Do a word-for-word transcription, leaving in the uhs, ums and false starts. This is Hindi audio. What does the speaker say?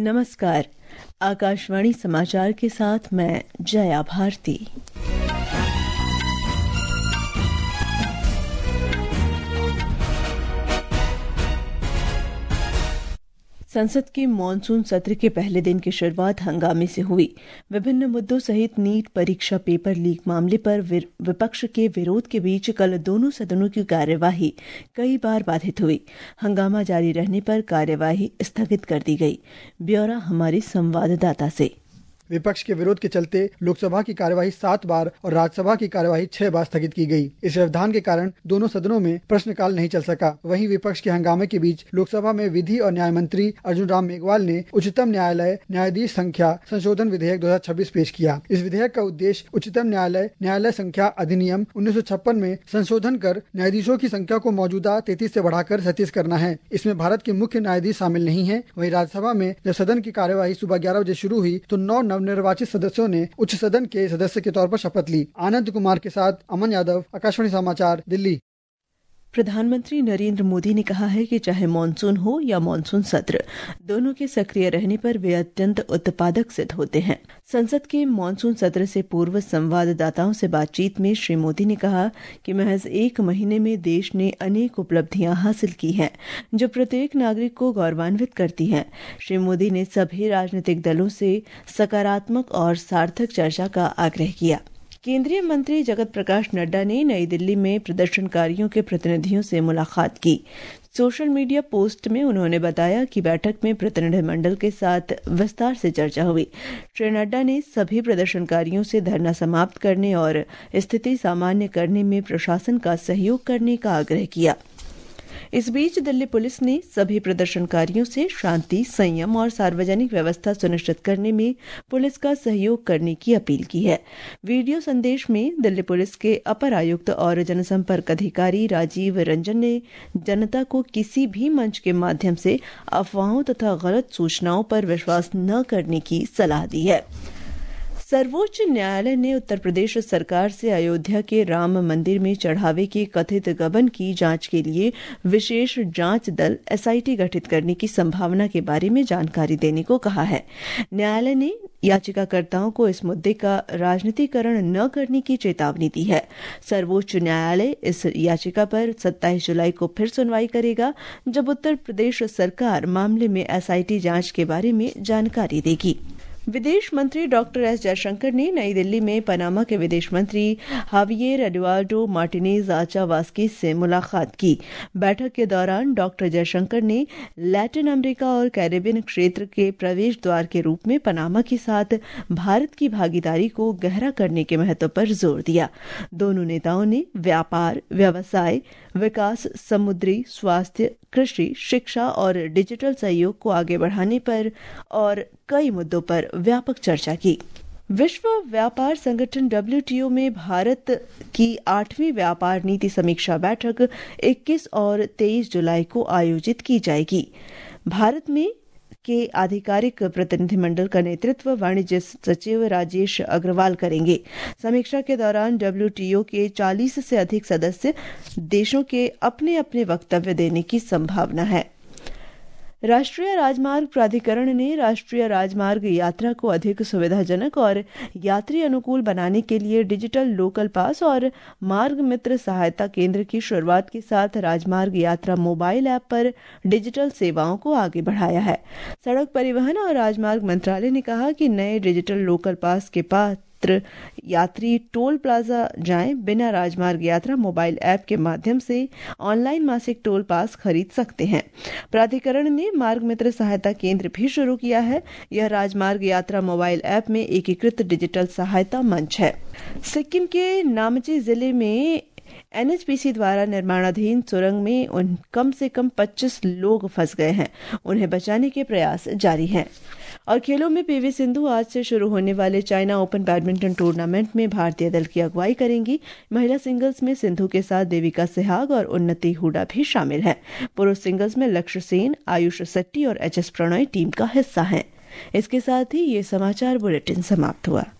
नमस्कार। आकाशवाणी समाचार के साथ मैं जया भारती। संसद के मॉनसून सत्र के पहले दिन की शुरुआत हंगामे से हुई। विभिन्न मुद्दों सहित नीट परीक्षा पेपर लीक मामले पर विपक्ष के विरोध के बीच कल दोनों सदनों की कार्यवाही कई बार बाधित हुई। हंगामा जारी रहने पर कार्यवाही स्थगित कर दी गई। ब्यौरा हमारी संवाददाता से। विपक्ष के विरोध के चलते लोकसभा की कार्यवाही सात बार और राज्यसभा की कार्यवाही छह बार स्थगित की गई। इस व्यवधान के कारण दोनों सदनों में प्रश्नकाल नहीं चल सका। वहीं विपक्ष के हंगामे के बीच लोकसभा में विधि और न्याय मंत्री अर्जुन राम मेघवाल ने उच्चतम न्यायालय न्यायाधीश संख्या संशोधन विधेयक दो हजार छब्बीस पेश किया। इस विधेयक का उद्देश्य उच्चतम न्यायालय न्यायालय संख्या अधिनियम उन्नीस सौ छप्पन में संशोधन कर न्यायाधीशों की संख्या को मौजूदा तैंतीस से बढ़ाकर सैंतीस करना है। इसमें भारत के मुख्य न्यायाधीश शामिल नहीं है। वहीं राज्यसभा में जब सदन की कार्यवाही सुबह ग्यारह बजे शुरू हुई तो नौ नवनिर्वाचित सदस्यों ने उच्च सदन के सदस्य के तौर पर शपथ ली। आनंद कुमार के साथ अमन यादव, आकाशवाणी समाचार, दिल्ली। प्रधानमंत्री नरेंद्र मोदी ने कहा है कि चाहे मॉनसून हो या मॉनसून सत्र, दोनों के सक्रिय रहने पर वे अत्यंत उत्पादक सिद्ध होते हैं। संसद के मॉनसून सत्र से पूर्व संवाददाताओं से बातचीत में श्री मोदी ने कहा कि महज एक महीने में देश ने अनेक उपलब्धियां हासिल की हैं, जो प्रत्येक नागरिक को गौरवान्वित करती हैं। श्री मोदी ने सभी राजनीतिक दलों से सकारात्मक और सार्थक चर्चा का आग्रह किया। केंद्रीय मंत्री जगत प्रकाश नड्डा ने नई दिल्ली में प्रदर्शनकारियों के प्रतिनिधियों से मुलाकात की। सोशल मीडिया पोस्ट में उन्होंने बताया कि बैठक में प्रतिनिधिमंडल के साथ विस्तार से चर्चा हुई। श्री नड्डा ने सभी प्रदर्शनकारियों से धरना समाप्त करने और स्थिति सामान्य करने में प्रशासन का सहयोग करने का आग्रह किया। इस बीच दिल्ली पुलिस ने सभी प्रदर्शनकारियों से शांति, संयम और सार्वजनिक व्यवस्था सुनिश्चित करने में पुलिस का सहयोग करने की अपील की है। वीडियो संदेश में दिल्ली पुलिस के अपर आयुक्त और जनसंपर्क अधिकारी राजीव रंजन ने जनता को किसी भी मंच के माध्यम से अफवाहों तथा गलत सूचनाओं पर विश्वास न करने की सलाह दी है। सर्वोच्च न्यायालय ने उत्तर प्रदेश सरकार से अयोध्या के राम मंदिर में चढ़ावे के कथित गबन की जांच के लिए विशेष जांच दल एस आई टी गठित करने की संभावना के बारे में जानकारी देने को कहा है। न्यायालय ने याचिकाकर्ताओं को इस मुद्दे का राजनीतिकरण न करने की चेतावनी दी है। सर्वोच्च न्यायालय इस याचिका पर सत्ताईस जुलाई को फिर सुनवाई करेगा, जब उत्तर प्रदेश सरकार मामले में एस आई टी जांच के बारे में जानकारी देगी। विदेश मंत्री डॉक्टर एस जयशंकर ने नई दिल्ली में पनामा के विदेश मंत्री हावियर एडुआर्डो मार्टिनेज आचा वास्किस से मुलाकात की। बैठक के दौरान डॉक्टर जयशंकर ने लैटिन अमेरिका और कैरिबियन क्षेत्र के प्रवेश द्वार के रूप में पनामा के साथ भारत की भागीदारी को गहरा करने के महत्व पर जोर दिया। दोनों नेताओं ने व्यापार, व्यवसाय, विकास, समुद्री, स्वास्थ्य, कृषि, शिक्षा और डिजिटल सहयोग को आगे बढ़ाने पर और कई मुद्दों पर व्यापक चर्चा की। विश्व व्यापार संगठन डब्ल्यू टी ओ में भारत की आठवीं व्यापार नीति समीक्षा बैठक इक्कीस और तेईस जुलाई को आयोजित की जाएगी। भारत में के आधिकारिक प्रतिनिधिमंडल का नेतृत्व वाणिज्य सचिव राजेश अग्रवाल करेंगे। समीक्षा के दौरान डब्ल्यू टी ओ के चालीस से अधिक सदस्य देशों के अपने अपने वक्तव्य देने की संभावना है। राष्ट्रीय राजमार्ग प्राधिकरण ने राष्ट्रीय राजमार्ग यात्रा को अधिक सुविधाजनक और यात्री अनुकूल बनाने के लिए डिजिटल लोकल पास और मार्ग मित्र सहायता केंद्र की शुरुआत के साथ राजमार्ग यात्रा मोबाइल ऐप पर डिजिटल सेवाओं को आगे बढ़ाया है। सड़क परिवहन और राजमार्ग मंत्रालय ने कहा कि नए डिजिटल लोकल पास के पास यात्री टोल प्लाजा जाएं, बिना राजमार्ग यात्रा मोबाइल ऐप के माध्यम से ऑनलाइन मासिक टोल पास खरीद सकते हैं। प्राधिकरण ने मार्ग मित्र सहायता केंद्र भी शुरू किया है। यह राजमार्ग यात्रा मोबाइल ऐप में एकीकृत डिजिटल सहायता मंच है। सिक्किम के नामची जिले में एन एच पी सी द्वारा निर्माणाधीन सुरंग में उन कम से कम पच्चीस लोग फंस गए हैं। उन्हें बचाने के प्रयास जारी हैं। और खेलों में पी वी सिंधु आज से शुरू होने वाले चाइना ओपन बैडमिंटन टूर्नामेंट में भारतीय दल की अगुवाई करेंगी। महिला सिंगल्स में सिंधु के साथ देविका सहवाग और उन्नति हुडा भी शामिल हैं। पुरुष सिंगल्स में लक्ष्य सेन, आयुष शेट्टी और एच एस प्रणॉय टीम का हिस्सा हैं। इसके साथ ही ये समाचार बुलेटिन समाप्त हुआ।